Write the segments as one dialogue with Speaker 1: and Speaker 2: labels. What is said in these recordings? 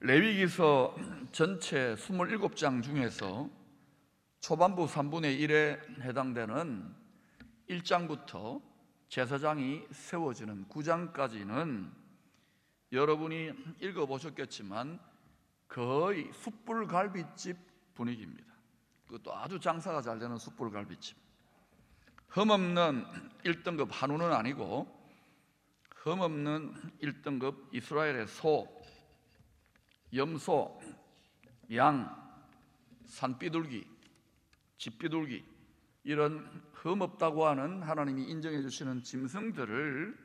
Speaker 1: 레위기서 전체 27장 중에서 초반부 3분의 1에 해당되는 1장부터 제사장이 세워지는 9장까지는 여러분이 읽어보셨겠지만 거의 숯불갈비집 분위기입니다. 그것도 아주 장사가 잘 되는 숯불갈비집. 흠없는 1등급 한우는 아니고 흠없는 1등급 이스라엘의 소, 염소, 양, 산비둘기, 집비둘기, 이런 흠없다고 하는 하나님이 인정해 주시는 짐승들을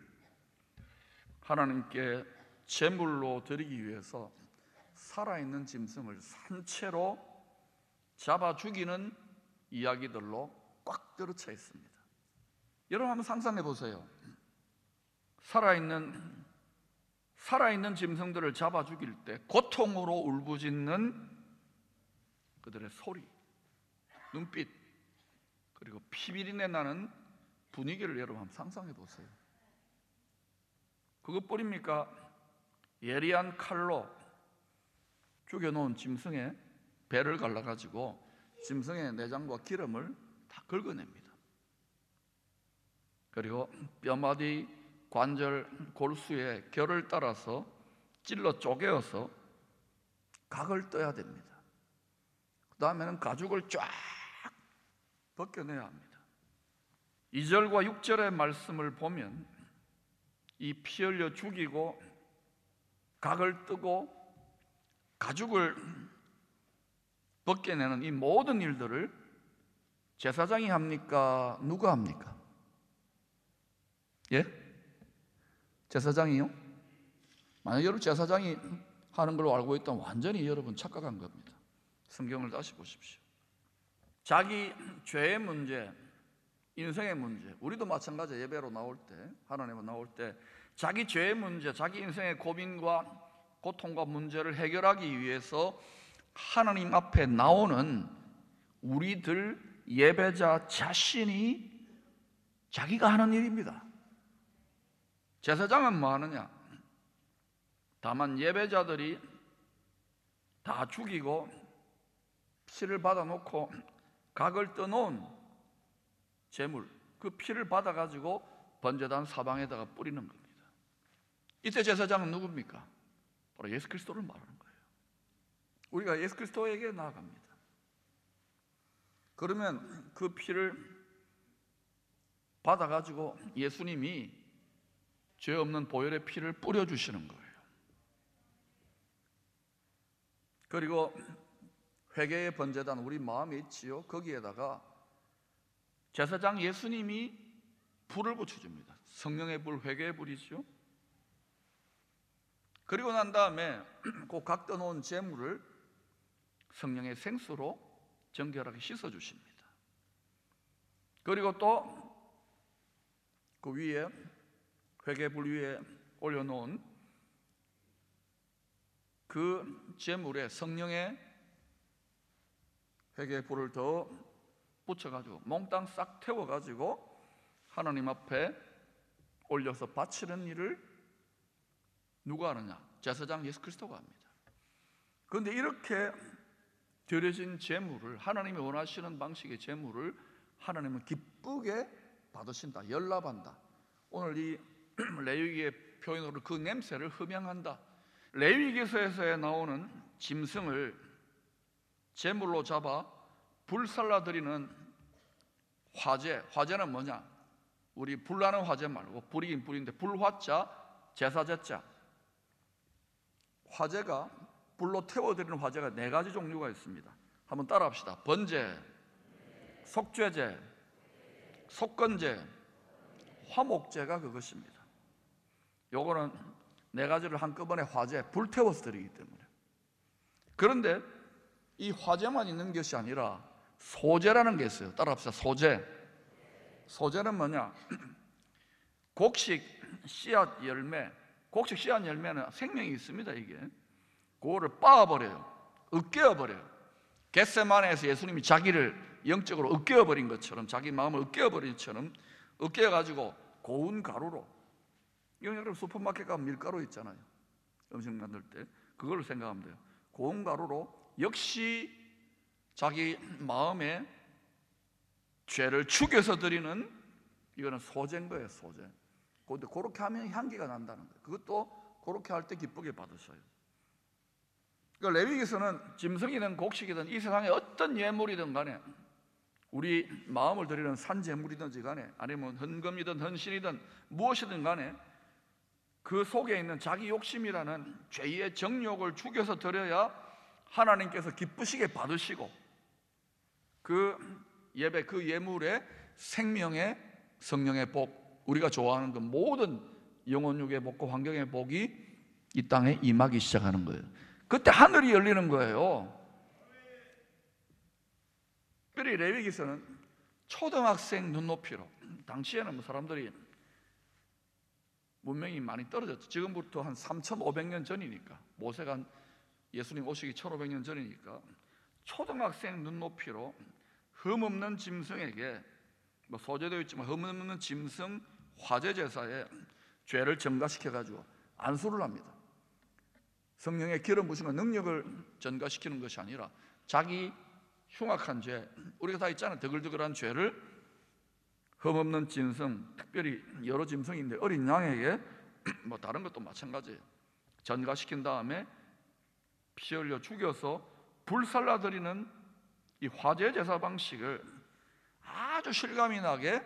Speaker 1: 하나님께 제물로 드리기 위해서 살아있는 짐승을 산채로 잡아 죽이는 이야기들로 꽉 들어차 있습니다. 여러분 한번 상상해 보세요. 살아있는 짐승들을 잡아 죽일 때 고통으로 울부짖는 그들의 소리, 눈빛, 그리고 피비린내 나는 분위기를 여러분 한번 상상해 보세요. 그것뿐입니까? 예리한 칼로 죽여놓은 짐승의 배를 갈라가지고 짐승의 내장과 기름을 다 긁어냅니다. 그리고 뼈마디, 관절, 골수의 결을 따라서 찔러 쪼개어서 각을 떠야 됩니다. 그 다음에는 가죽을 쫙 벗겨내야 합니다. 2절과 6절의 말씀을 보면 이 피 흘려 죽이고 각을 뜨고 가죽을 벗겨내는 이 모든 일들을 제사장이 합니까? 누가 합니까? 예? 제사장이요? 만약 여러분 제사장이 하는 걸로 알고 있다면 완전히 여러분 착각한 겁니다. 성경을 다시 보십시오. 자기 죄의 문제, 인생의 문제, 우리도 마찬가지예요. 예배로 나올 때, 하나님으로 나올 때 자기 죄의 문제, 자기 인생의 고민과 고통과 문제를 해결하기 위해서 하나님 앞에 나오는 우리들 예배자 자신이 자기가 하는 일입니다. 제사장은 뭐 하느냐? 다만 예배자들이 다 죽이고 피를 받아놓고 각을 떠놓은 제물, 그 피를 받아가지고 번제단 사방에다가 뿌리는 겁니다. 이때 제사장은 누굽니까? 바로 예수 그리스도를 말하는 거예요. 우리가 예수 그리스도에게 나아갑니다. 그러면 그 피를 받아가지고 예수님이 죄 없는 보혈의 피를 뿌려주시는 거예요. 그리고 회개의 번제단, 우리 마음에 있지요. 거기에다가 제사장 예수님이 불을 붙여줍니다. 성령의 불, 회개의 불이죠. 그리고 난 다음에 그 각 떠놓은 제물을 성령의 생수로 정결하게 씻어주십니다. 그리고 또 그 위에 회개의 불 위에 올려놓은 그 제물에 성령의 회개의 불을 더 붙여가지고 몽땅 싹 태워가지고 하나님 앞에 올려서 바치는 일을 누가 하느냐? 제사장 예수 그리스도가 합니다. 그런데 이렇게 드려진 제물을, 하나님이 원하시는 방식의 제물을 하나님은 기쁘게 받으신다, 열납한다. 오늘 이 레위기의 표현으로 그 냄새를 흠양한다. 레위기서에서 나오는 짐승을 제물로 잡아 불살라드리는 화제는 뭐냐? 우리 불나는 화제 말고 불이긴 불인데 불화자, 제사제자. 화제가 불로 태워드리는 화제가 4가지 종류가 있습니다. 한번 따라합시다. 번제, 속죄제, 속건제, 화목제가 그것입니다. 요거는 4가지를 한꺼번에 화제, 불 태워서 드리기 때문에. 그런데 이 화제만 있는 것이 아니라 소제라는 게 있어요. 따라합시다. 소제. 소제는 뭐냐? 곡식 씨앗 열매. 곡식 씨앗 열매는 생명이 있습니다. 이게 그거를 빻아버려요. 으깨어버려요. 겟세마네에서 예수님이 자기를 영적으로 으깨어버린 것처럼, 자기 마음을 으깨어버린 것처럼 으깨어가지고 고운 가루로, 여러분 슈퍼마켓 가면 밀가루 있잖아요. 음식 만들 때 그걸 생각하면 돼요. 고운 가루로 역시 자기 마음에 죄를 죽여서 드리는, 이거는 소제인 거예요, 소제. 그런데 그렇게 하면 향기가 난다는 거예요. 그것도 그렇게 할 때 기쁘게 받으셔요. 그러니까 레위기서는 짐승이든 곡식이든 이 세상의 어떤 예물이든 간에, 우리 마음을 드리는 산제물이든지 간에, 아니면 헌금이든 헌신이든 무엇이든 간에 그 속에 있는 자기 욕심이라는 죄의 정욕을 죽여서 드려야 하나님께서 기쁘시게 받으시고 그 예배, 그 예물의 생명의 성령의 복, 우리가 좋아하는 그 모든 영혼육의 복과 환경의 복이 이 땅에 임하기 시작하는 거예요. 그때 하늘이 열리는 거예요. 그리 레위기서는 초등학생 눈높이로, 당시에는 뭐 사람들이 문명이 많이 떨어졌죠. 지금부터 한 3,500년 전이니까, 모세가 예수님 오시기 1,500년 전이니까 초등학생 눈높이로 흠없는 짐승에게, 뭐 소제되어 있지만 흠없는 짐승 화제 제사에 죄를 전가시켜가지고 안수를 합니다. 성령의 기름 부심과 능력을 전가시키는 것이 아니라 자기 흉악한 죄, 우리가 다 있잖아요. 드글드글한 죄를 흠없는 짐승, 특별히 여러 짐승인데 어린 양에게 뭐 다른 것도 마찬가지예요. 전가시킨 다음에 피 흘려 죽여서 불살라드리는 이 화제 제사 방식을 아주 실감이 나게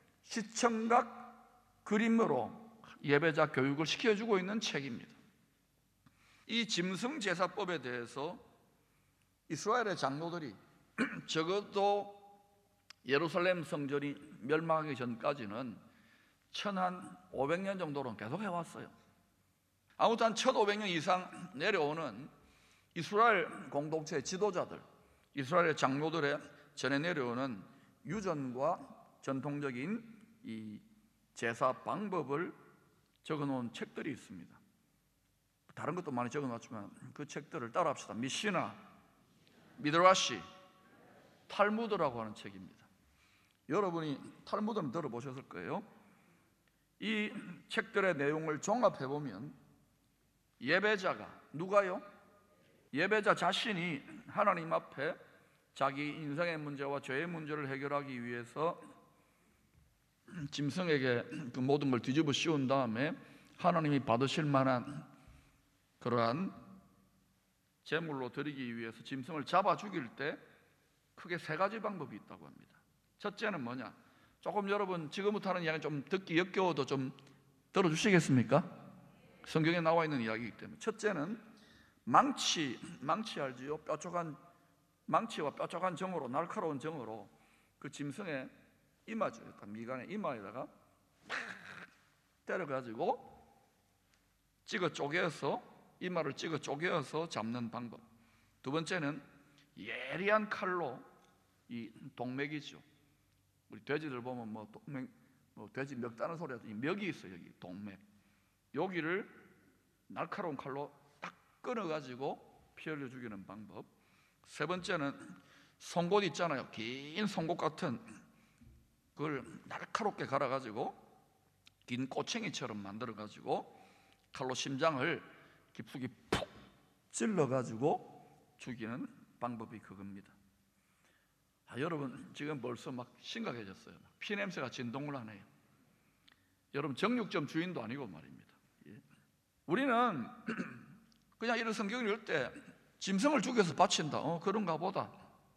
Speaker 1: 시청각 그림으로 예배자 교육을 시켜주고 있는 책입니다. 이 짐승 제사법에 대해서 이스라엘의 장로들이 적어도 예루살렘 성전이 멸망하기 전까지는 1,500년 정도는 계속 해왔어요. 아무튼 한 1,500년 이상 내려오는 이스라엘 공동체의 지도자들, 이스라엘의 장로들의 전해 내려오는 유전과 전통적인 이 제사 방법을 적어놓은 책들이 있습니다. 다른 것도 많이 적어놨지만 그 책들을 따라합시다. 미시나, 미드라시, 탈무드라고 하는 책입니다. 여러분이 탈무드는 들어보셨을 거예요. 이 책들의 내용을 종합해보면 예배자가, 누가요? 예배자 자신이 하나님 앞에 자기 인생의 문제와 죄의 문제를 해결하기 위해서 짐승에게 그 모든 걸 뒤집어 씌운 다음에 하나님이 받으실 만한 그러한 제물로 드리기 위해서 짐승을 잡아 죽일 때 크게 세 가지 방법이 있다고 합니다. 첫째는 뭐냐? 조금 여러분 지금부터 하는 이야기 좀 듣기 역겨워도 좀 들어주시겠습니까? 성경에 나와 있는 이야기이기 때문에. 첫째는 망치 알지요? 뾰족한 망치와 뾰족한 정으로, 날카로운 정으로 그 짐승의 이마죠, 미간의 이마에다가 팍 때려가지고 찍어 쪼개서, 이마를 찍어 쪼개서 잡는 방법. 두 번째는 예리한 칼로 이 동맥이죠. 우리 돼지들 보면 뭐 동맥, 뭐 돼지 멱 따는 소리 하죠. 이 멱이 있어요. 여기 동맥. 여기를 날카로운 칼로 딱 끊어가지고 피 흘려 죽이는 방법. 세 번째는 송곳 있잖아요. 긴 송곳 같은 그걸 날카롭게 갈아가지고 긴 꼬챙이처럼 만들어가지고 칼로 심장을 깊숙이 푹 찔러가지고 죽이는 방법이 그겁니다. 여러분 지금 벌써 막 심각해졌어요. 피 냄새가 진동을 하네요. 여러분 정육점 주인도 아니고 말입니다. 우리는 그냥 이런 성경을 읽을 때 짐승을 죽여서 바친다, 그런가 보다.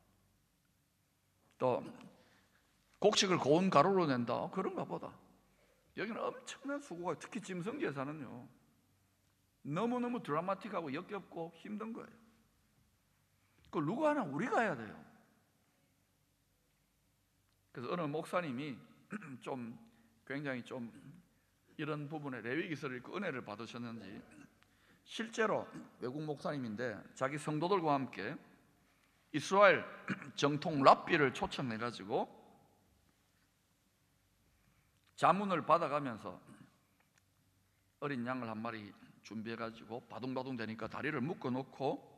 Speaker 1: 또 곡식을 고운 가루로 낸다, 그런가 보다. 여기는 엄청난 수고가, 특히 짐승 제사는요 너무너무 드라마틱하고 역겹고 힘든 거예요. 그걸 누가 하나 우리가 해야 돼요. 그래서 어느 목사님이 좀 굉장히 좀 이런 부분에 레위기서를 읽고 은혜를 받으셨는지, 실제로 외국 목사님인데 자기 성도들과 함께 이스라엘 정통 랍비를 초청해가지고 자문을 받아가면서 어린 양을 한 마리 준비해가지고 바둥바둥 되니까 다리를 묶어놓고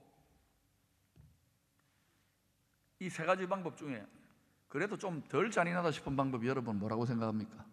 Speaker 1: 이 세 가지 방법 중에 그래도 좀 덜 잔인하다 싶은 방법이 여러분 뭐라고 생각합니까?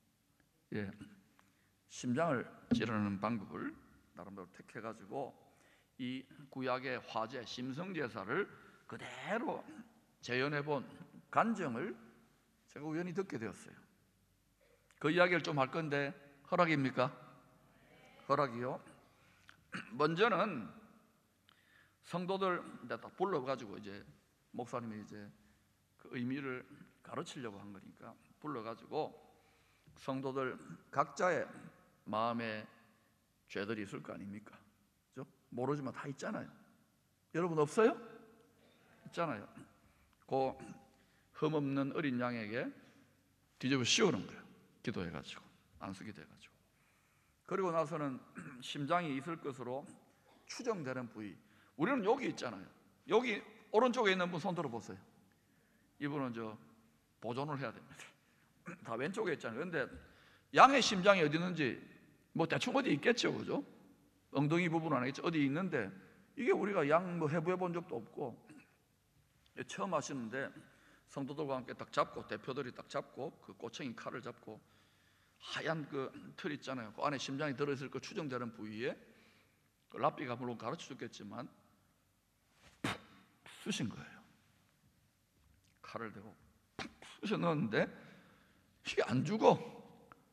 Speaker 1: 심장을 찌르는 방법을 나름대로 택해가지고 이 구약의 화제 심성제사를 그대로 재현해 본 간증을 제가 우연히 듣게 되었어요. 그 이야기를 좀 할 건데 허락입니까? 허락이요. 먼저는 성도들 딱 불러가지고 이제 목사님이 이제 그 의미를 가르치려고 한 거니까 불러가지고 성도들 각자의 마음에 죄들이 있을 거 아닙니까? 그죠? 모르지만 다 있잖아요. 여러분 없어요? 있잖아요. 그 흠없는 어린 양에게 뒤집어 씌우는 거예요. 기도해가지고 안수기 돼가지고. 그리고 나서는 심장이 있을 것으로 추정되는 부위. 우리는 여기 있잖아요. 여기 오른쪽에 있는 분 손 들어보세요. 이분은 저 보존을 해야 됩니다. 다 왼쪽에 있잖아요. 그런데 양의 심장이 어디 있는지 뭐 대충 어디 있겠죠, 그죠? 엉덩이 부분 아니겠죠? 어디 있는데 이게 우리가 양 뭐 해부해 본 적도 없고 처음 하시는데 성도들과 함께 딱 잡고 대표들이 딱 잡고 그 꼬챙이 칼을 잡고 하얀 그 틀 있잖아요. 그 안에 심장이 들어있을 거 추정되는 부위에 그 랍비가 물론 가르쳐 줬겠지만 푹 쑤신 거예요. 칼을 대고 푹 쑤셔 넣었는데 이게 안 죽어.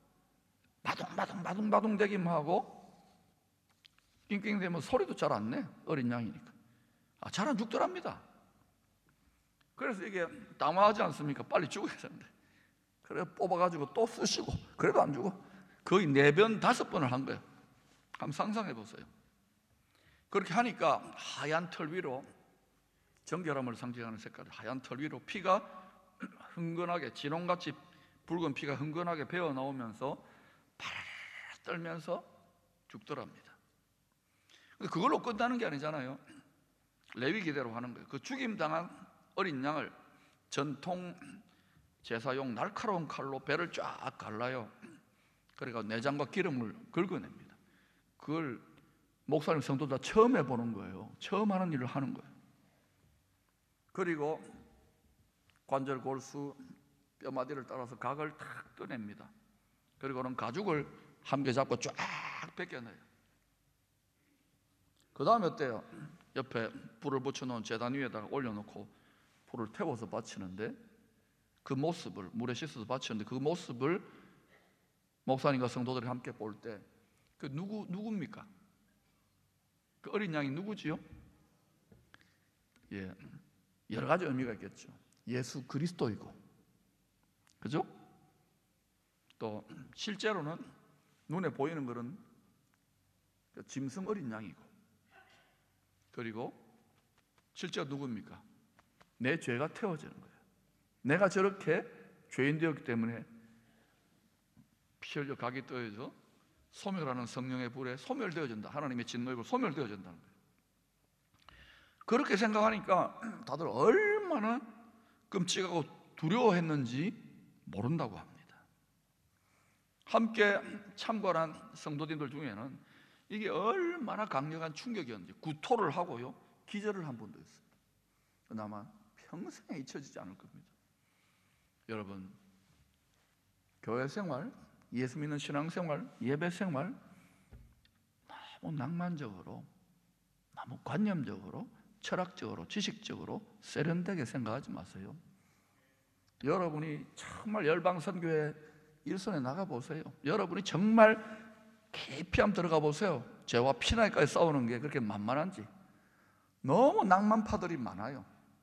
Speaker 1: 바둥바둥 대기만 하고 낑낑대면 소리도 잘 안 내. 어린 양이니까. 잘 안 죽더랍니다. 그래서 이게 담화하지 않습니까? 빨리 죽어야 되는데. 그래 뽑아가지고 또 쑤시고 그래도 안 죽어. 거의 4번 5번을 한 거예요. 한번 상상해 보세요. 그렇게 하니까 하얀 털 위로 정결함을 상징하는 색깔의 하얀 털 위로 피가 흥건하게 진홍같이 붉은 피가 흥건하게 배어 나오면서 파라라 떨면서 죽더랍니다. 근데 그걸로 끝나는 게 아니잖아요. 레위기대로 하는 거예요. 그 죽임당한 어린 양을 전통 제사용 날카로운 칼로 배를 쫙 갈라요. 그러니까 내장과 기름을 긁어냅니다. 그걸 목사님 성도들 다 처음 해보는 거예요. 처음 하는 일을 하는 거예요. 그리고 관절, 골수, 뼈마디를 따라서 각을 탁 떠냅니다. 그리고는 가죽을 함께 잡고 쫙 벗겨내요. 그 다음에 어때요? 옆에 불을 붙여놓은 제단 위에다가 올려놓고 불을 태워서 바치는데 그 모습을 물에 씻어서 바치는데 그 모습을 목사님과 성도들이 함께 볼 때 그 누굽니까? 그 어린 양이 누구지요? 예, 여러 가지 의미가 있겠죠. 예수 그리스도이고, 그죠? 또 실제로는 눈에 보이는 것은 짐승 어린 양이고, 그리고 실제로 누굽니까? 내 죄가 태워지는 거예요. 내가 저렇게 죄인 되었기 때문에 피 흘려 각이 떠여져 소멸하는 성령의 불에 소멸되어진다. 하나님의 진노의 불 소멸되어진다는 거예요. 그렇게 생각하니까 다들 얼마나 끔찍하고 두려워했는지 모른다고 합니다. 함께 참관한 성도님들 중에는 이게 얼마나 강력한 충격이었는지 구토를 하고요, 기절을 한 분도 있어요. 그나마 평생에 잊혀지지 않을 겁니다. 여러분, 교회 생활, 예수 믿는 신앙생활, 예배 생활 너무 낭만적으로, 너무 관념적으로, 철학적으로, 지식적으로 세련되게 생각하지 마세요. 여러분이 정말 열방선교회 일선에 나가보세요. 여러분이 정말 깊이 한번 들어가 보세요. 죄와 피나기까지 싸우는 게 그렇게 만만한지. 너무 낭만파들이 많아요.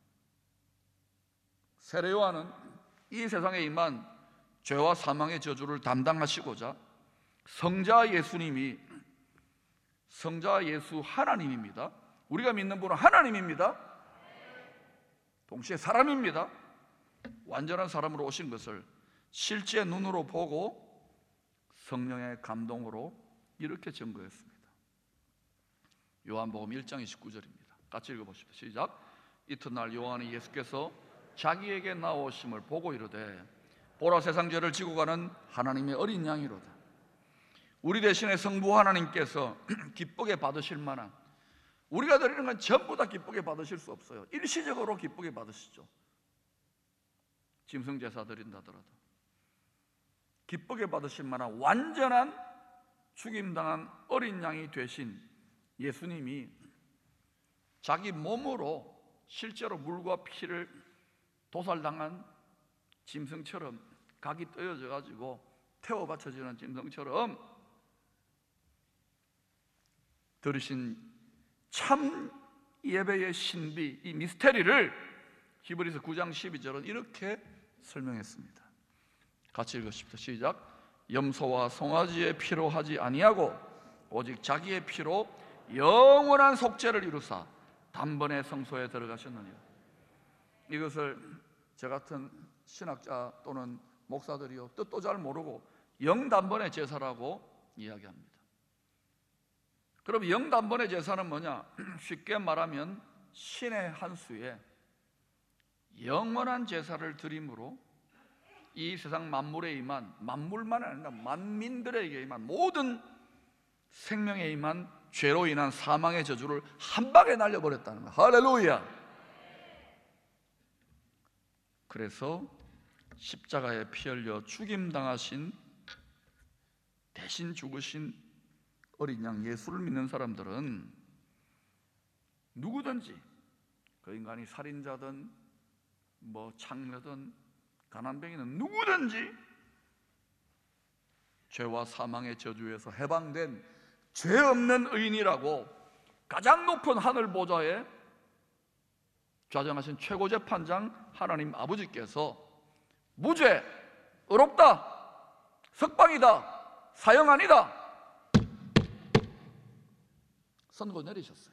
Speaker 1: 세례 요한은 이 세상에 임한 죄와 사망의 저주를 담당하시고자 성자 예수님이, 성자 예수 하나님입니다. 우리가 믿는 분은 하나님입니다. 동시에 사람입니다. 완전한 사람으로 오신 것을 실제 눈으로 보고 성령의 감동으로 이렇게 증거했습니다. 요한복음 1장 29절입니다. 같이 읽어보십시오. 시작. 이튿날 요한이 예수께서 자기에게 나오심을 보고 이르되 보라, 세상 죄를 지고 가는 하나님의 어린 양이로다. 우리 대신에 성부 하나님께서 기쁘게 받으실 만한, 우리가 드리는 건 전부 다 기쁘게 받으실 수 없어요. 일시적으로 기쁘게 받으시죠. 짐승 제사 드린다더라도 기쁘게 받으실 만한 완전한 죽임당한 어린 양이 되신 예수님이 자기 몸으로 실제로 물과 피를 도살당한 짐승처럼 각이 떠여져 가지고 태워 바쳐지는 짐승처럼 들으신 참 예배의 신비, 이 미스테리를 히브리서 9장 12절은 이렇게 설명했습니다. 같이 읽으십시다. 시작. 염소와 송아지의 피로 하지 아니하고 오직 자기의 피로 영원한 속죄를 이루사 단번에 성소에 들어가셨느니라. 이것을 저 같은 신학자 또는 목사들이요 뜻도 잘 모르고 영단번의 제사라고 이야기합니다. 그럼 영단번의 제사는 뭐냐? 쉽게 말하면 신의 한 수에 영원한 제사를 드림으로 이 세상 만물에 임한, 만물만 아니라 만민들에게 임한, 모든 생명에 임한 죄로 인한 사망의 저주를 한 방에 날려버렸다는 거예요. 할렐루야. 그래서 십자가에 피 흘려 죽임당하신, 대신 죽으신 어린 양 예수를 믿는 사람들은 누구든지, 그 인간이 살인자든 창녀든 가난뱅이는 누구든지 죄와 사망의 저주에서 해방된 죄 없는 의인이라고 가장 높은 하늘 보좌에 좌정하신 최고재판장 하나님 아버지께서 무죄, 의롭다, 석방이다, 사형 아니다 선고 내리셨어요.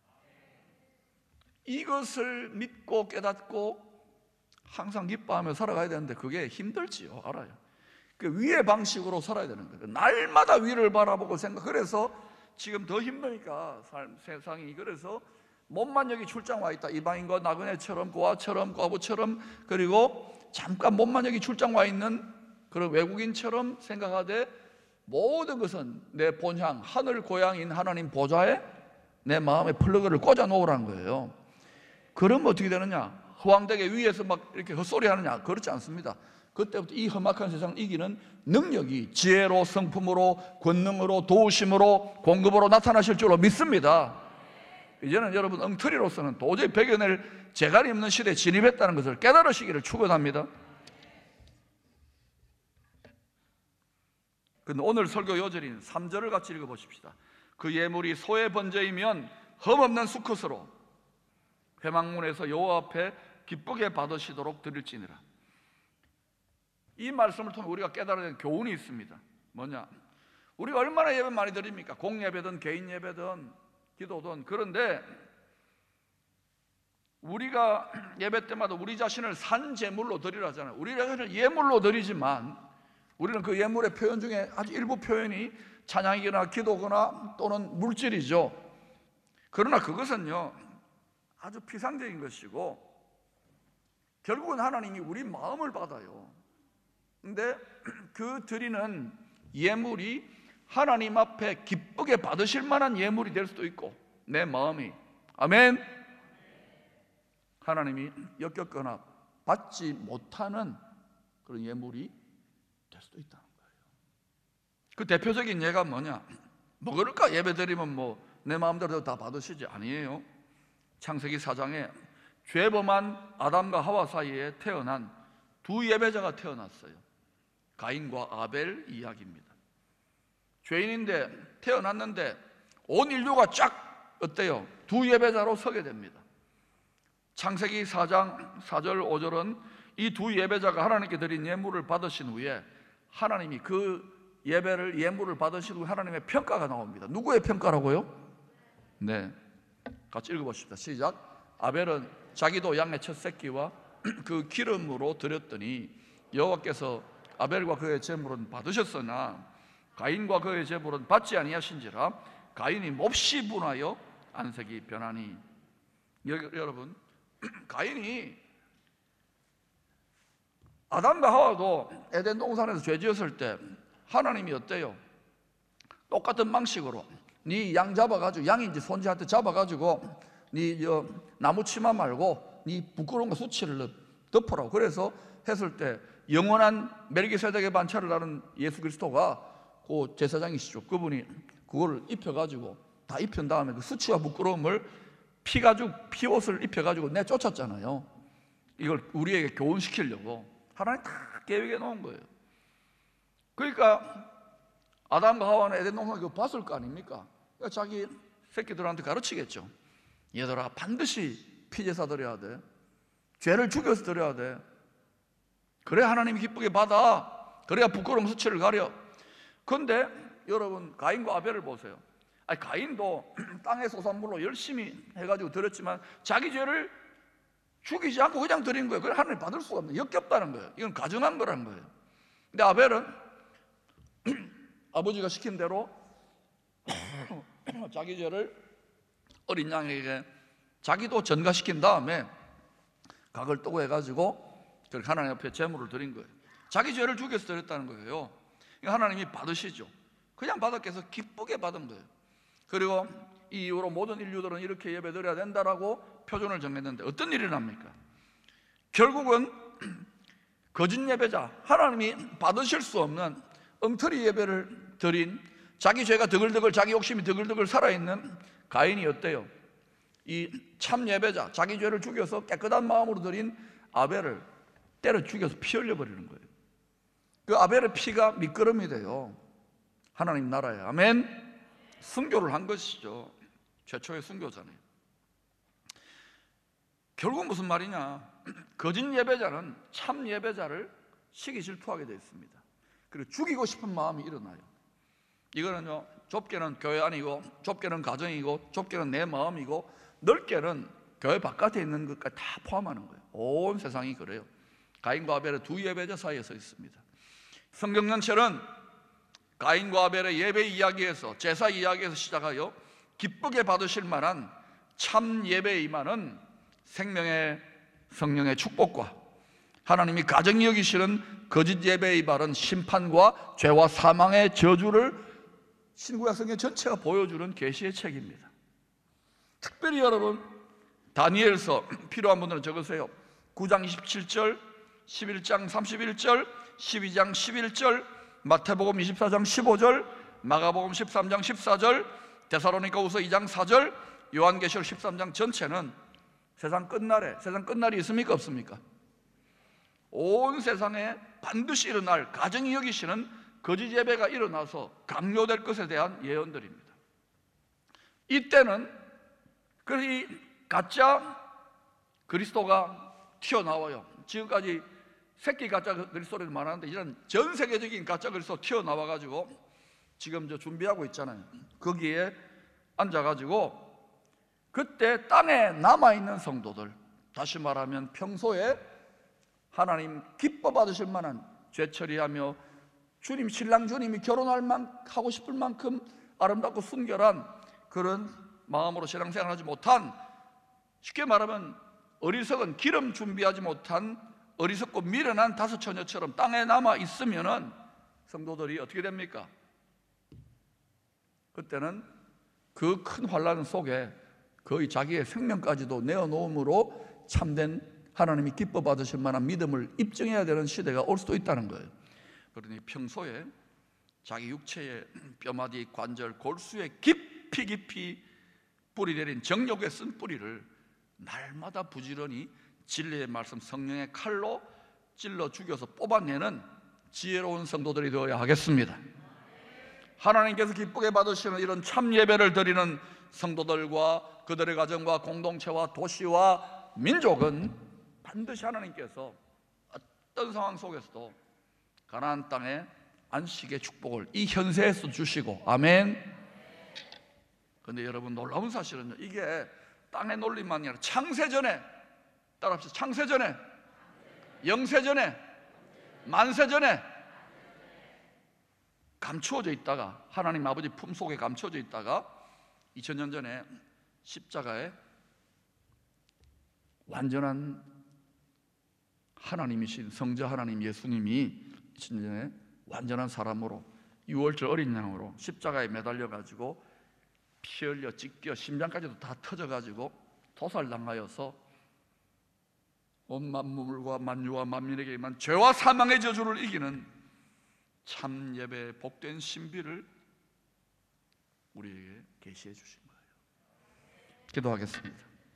Speaker 1: 이것을 믿고 깨닫고 항상 기뻐하며 살아가야 되는데 그게 힘들지요. 알아요. 그 위의 방식으로 살아야 되는 거예요. 날마다 위를 바라보고 그래서 지금 더 힘드니까 세상이. 그래서 몸만 여기 출장 와 있다, 이방인과 나그네처럼 고아처럼 과부처럼, 그리고 잠깐 몸만 여기 출장 와 있는 그런 외국인처럼 생각하되 모든 것은 내 본향 하늘 고향인 하나님 보좌에 내 마음의 플러그를 꽂아 놓으라는 거예요. 그러면 어떻게 되느냐? 허황되게 위에서 막 이렇게 헛소리 하느냐? 그렇지 않습니다. 그때부터 이 험악한 세상을 이기는 능력이 지혜로, 성품으로, 권능으로, 도우심으로, 공급으로 나타나실 줄로 믿습니다. 이제는 여러분 엉터리로서는 도저히 배겨낼 재갈이 없는 시대에 진입했다는 것을 깨달으시기를 축원합니다. 근데 오늘 설교 요절인 3절을 같이 읽어보십시다. 그 예물이 소의 번제이면 흠없는 수컷으로 회막문에서 여호와 앞에 기쁘게 받으시도록 드릴지니라. 이 말씀을 통해 우리가 깨달아야 되는 교훈이 있습니다. 뭐냐? 우리가 얼마나 예배 많이 드립니까? 공예배든 개인 예배든 기도든. 그런데 우리가 예배 때마다 우리 자신을 산 제물로 드리라잖아요. 우리 자신을 예물로 드리지만 우리는 그 예물의 표현 중에 아주 일부 표현이 찬양이거나 기도거나 또는 물질이죠. 그러나 그것은요 아주 피상적인 것이고 결국은 하나님이 우리 마음을 받아요. 근데 그 드리는 예물이 하나님 앞에 기쁘게 받으실 만한 예물이 될 수도 있고 내 마음이, 아멘, 하나님이 역겹거나 받지 못하는 그런 예물이 될 수도 있다는 거예요. 그 대표적인 예가 뭐냐? 뭐 그럴까? 예배 드리면 내 마음대로 다 받으시지? 아니에요. 창세기 4장에 죄범한 아담과 하와 사이에 태어난 두 예배자가 태어났어요. 가인과 아벨 이야기입니다. 죄인인데 태어났는데 온 인류가 쫙 어때요? 두 예배자로 서게 됩니다. 창세기 4장 4절 5절은 이 두 예배자가 하나님께 드린 예물을 받으신 후에 하나님이 그 예물을 받으신 후에 하나님의 평가가 나옵니다. 누구의 평가라고요? 네, 같이 읽어보십시다. 시작. 아벨은 자기도 양의 첫 새끼와 그 기름으로 드렸더니 여호와께서 아벨과 그의 제물은 받으셨으나 가인과 그의 제물은 받지 아니하신지라 가인이 몹시 분하여 안색이 변하니. 여러분, 가인이 아담과 하와도 에덴 동산에서 죄 지었을 때 하나님이 어때요? 똑같은 방식으로 네 양 잡아가지고, 양인지 손지한테 잡아가지고 네 나무 치마 말고 네 부끄러운 거 수치를 덮으라고. 그래서 했을 때 영원한 멜기세덱의 반차를 다룬 예수 그리스도가 그 제사장이시죠. 그분이 그거를 입혀가지고 다 입힌 다음에 그 수치와 부끄러움을 피옷을 입혀가지고 내쫓았잖아요. 이걸 우리에게 교훈시키려고 하나님 다 계획해 놓은 거예요. 그러니까 아담과 하와는 에덴 동산을 봤을 거 아닙니까? 그러니까 자기 새끼들한테 가르치겠죠. 얘들아, 반드시 피제사 드려야 돼. 죄를 죽여서 드려야 돼. 그래 하나님이 기쁘게 받아. 그래야 부끄러움 수치를 가려. 그런데 여러분, 가인과 아벨을 보세요. 아니, 가인도 땅의 소산물로 열심히 해가지고 드렸지만 자기 죄를 죽이지 않고 그냥 드린 거예요. 그래 하나님 받을 수가 없는, 역겹다는 거예요. 이건 가증한 거란 거예요. 근데 아벨은 아버지가 시킨 대로 자기 죄를 어린 양에게 자기도 전가시킨 다음에 각을 뜨고 해가지고 하나님 앞에 제물을 드린 거예요. 자기 죄를 죽여서 드렸다는 거예요. 하나님이 받으시죠. 그냥 받았겠어. 기쁘게 받은 거예요. 그리고 이 이후로 모든 인류들은 이렇게 예배드려야 된다라고 표준을 정했는데 어떤 일이 납니까? 결국은 거짓 예배자, 하나님이 받으실 수 없는 엉터리 예배를 드린, 자기 죄가 드글드글, 자기 욕심이 드글드글 살아있는 가인이 어때요? 이 참 예배자, 자기 죄를 죽여서 깨끗한 마음으로 드린 아벨을 때려 죽여서 피 흘려버리는 거예요. 그 아벨의 피가 미끄럼이 돼요. 하나님 나라에. 아멘. 순교를 한 것이죠. 최초의 순교자네요. 결국 무슨 말이냐? 거짓 예배자는 참 예배자를 시기 질투하게 되어 있습니다. 그리고 죽이고 싶은 마음이 일어나요. 이거는요, 좁게는 교회 안이고, 좁게는 가정이고, 좁게는 내 마음이고, 넓게는 교회 바깥에 있는 것까지 다 포함하는 거예요. 온 세상이 그래요. 가인과 아벨의 두 예배자 사이에 서 있습니다. 성경 전체는 가인과 아벨의 예배 이야기에서, 제사 이야기에서 시작하여 기쁘게 받으실 만한 참 예배에 임하는 생명의 성령의 축복과 하나님이 가정이 여기시는 거짓 예배에 임하는 심판과 죄와 사망의 저주를 신구약 성경 전체가 보여주는 계시의 책입니다. 특별히 여러분, 다니엘서 필요한 분들은 적으세요. 9장 27절, 11장 31절, 12장 11절, 마태복음 24장 15절, 마가복음 13장 14절, 데살로니가후서 2장 4절, 요한계시록 13장 전체는 세상 끝날이 있습니까? 없습니까? 온 세상에 반드시 일어날, 가정이 여기시는 거짓 예배가 일어나서 강요될 것에 대한 예언들입니다. 이때는 이 가짜 그리스도가 튀어나와요. 지금까지 새끼 가짜 그리스도들이 많았는데 이런 전 세계적인 가짜 그리스도 튀어나와가지고 지금 저 준비하고 있잖아요. 거기에 앉아가지고 그때 땅에 남아있는 성도들, 다시 말하면 평소에 하나님 기뻐 받으실 만한 죄 처리하며 신랑 주님이 하고 싶을 만큼 아름답고 순결한 그런 마음으로 신앙생활하지 못한, 쉽게 말하면 어리석은 기름 준비하지 못한 어리석고 미련한 다섯 처녀처럼 땅에 남아 있으면은 성도들이 어떻게 됩니까? 그때는 그 큰 환란 속에 거의 자기의 생명까지도 내어놓음으로 참된 하나님이 기뻐 받으실 만한 믿음을 입증해야 되는 시대가 올 수도 있다는 거예요. 그러니 평소에 자기 육체의 뼈마디, 관절, 골수에 깊이 뿌리 내린 정욕에 쓴 뿌리를 날마다 부지런히 진리의 말씀, 성령의 칼로 찔러 죽여서 뽑아내는 지혜로운 성도들이 되어야 하겠습니다. 하나님께서 기쁘게 받으시는 이런 참 예배를 드리는 성도들과 그들의 가정과 공동체와 도시와 민족은 반드시 하나님께서 어떤 상황 속에서도 가나안 땅에 안식의 축복을 이 현세에서 주시고, 아멘. 그런데 여러분, 놀라운 사실은요, 이게 땅의 논리만이 아니라 창세전에, 따라합시다. 창세전에, 영세전에, 만세전에 감추어져 있다가, 하나님 아버지 품속에 감추어져 있다가 2000년 전에 십자가에 완전한 하나님이신 성자 하나님 예수님이 2000년 전에 완전한 사람으로 6월절 어린 양으로 십자가에 매달려가지고 피 흘려 찢겨 심장까지도 다 터져가지고 도살당하여서 온 만물과 만유와 만민에게만 죄와 사망의 저주를 이기는 참 예배의 복된 신비를 우리에게 계시해 주신 거예요. 기도하겠습니다.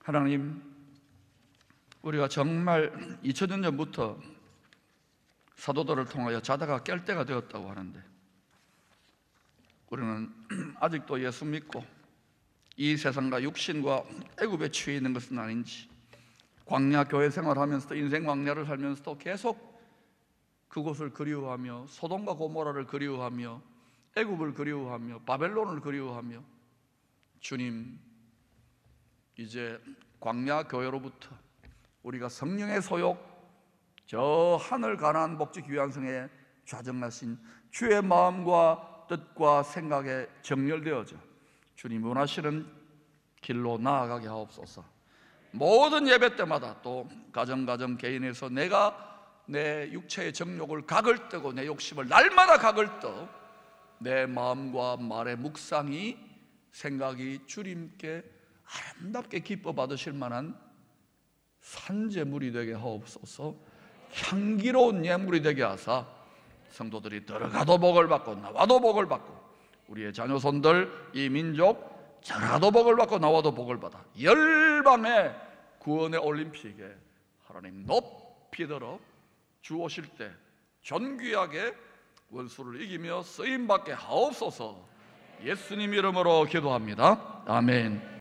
Speaker 1: 하나님, 우리가 정말 2000년 전부터 사도들을 통하여 자다가 깰 때가 되었다고 하는데, 우리는 아직도 예수 믿고 이 세상과 육신과 애굽에 취해 있는 것은 아닌지, 광야 교회 생활하면서도 인생 광야를 살면서도 계속 그곳을 그리워하며 소돔과 고모라를 그리워하며 애굽을 그리워하며 바벨론을 그리워하며, 주님, 이제 광야 교회로부터 우리가 성령의 소욕, 저 하늘 가나안 복지 귀환성에 좌정하신 주의 마음과 뜻과 생각에 정렬되어져 주님 원하시는 길로 나아가게 하옵소서. 모든 예배 때마다 또 가정 개인에서 내가 내 육체의 정욕을 각을 뜨고 내 욕심을 날마다 각을 떠 내 마음과 말의 묵상이, 생각이 주님께 아름답게 기뻐 받으실 만한 산재물이 되게 하옵소서. 향기로운 예물이 되게 하사 성도들이 들어가도 복을 받고 나와도 복을 받고, 우리의 자녀손들 이 민족 들어가도 복을 받고 나와도 복을 받아 열방의 구원의 올림픽에 하나님 높이 들어 주 오실 때 존귀하게 원수를 이기며 쓰임받게 하옵소서. 예수님 이름으로 기도합니다. 아멘.